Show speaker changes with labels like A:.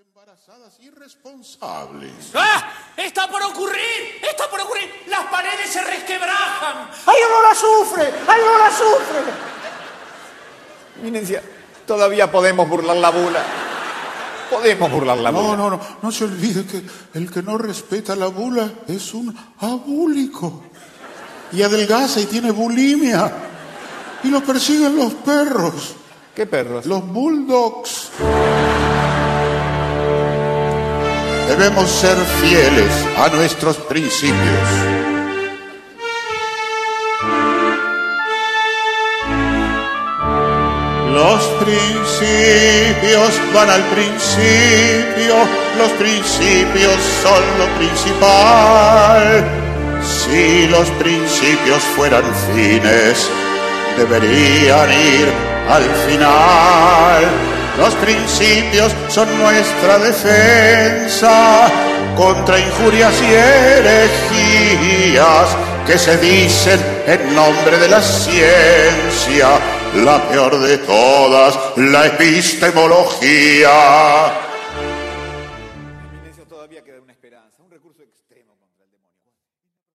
A: embarazadas irresponsables.
B: ¡Ah! ¡Está por ocurrir! ¡Está por ocurrir! ¡Las paredes se resquebrajan!
C: ¡Ay, no la sufre! ¡Ay, no la sufre!
D: Eminencia, todavía podemos burlar la bula. Podemos burlar la bula.
A: No se olvide que el que no respeta la bula es un abúlico. Y adelgaza y tiene bulimia. Y lo persiguen los perros.
D: ¿Qué perros?
A: Los bulldogs. Debemos ser fieles a nuestros principios. Los principios van al principio, los principios son lo principal. Si los principios fueran fines, deberían ir al final. Los principios son nuestra defensa contra injurias y herejías que se dicen en nombre de la ciencia, la peor de todas, la epistemología.
D: Eminencia, todavía queda una esperanza, un recurso extremo.